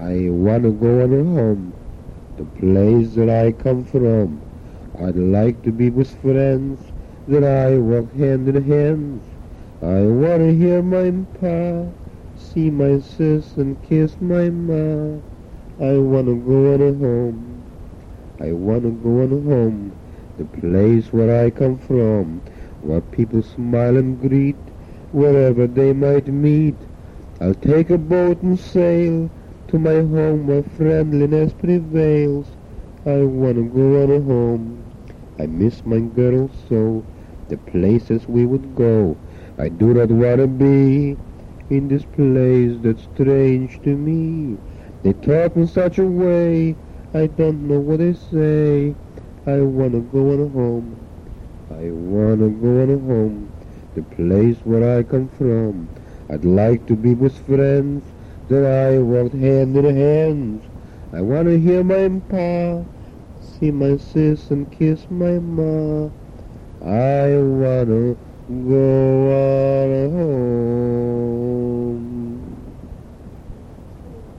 I wanna go on home, the place that I come from. I'd like to be with friends that I walk hand in hand. I wanna hear my pa, see my sis and kiss my ma. I wanna go on home, I wanna go on home, the place where I come from, where people smile and greet wherever they might meet. I'll take a boat and sail to my home where friendliness prevails. I wanna go on home. I miss my girl so, the places we would go. I do not wanna be in this place that's strange to me. They talk in such a way, I don't know what they say. I wanna go on home. I wanna go on home, the place where I come from. I'd like to be with friends that I walked hand in hand. I wanna hear my pa, see my sis and kiss my ma. I wanna go on home.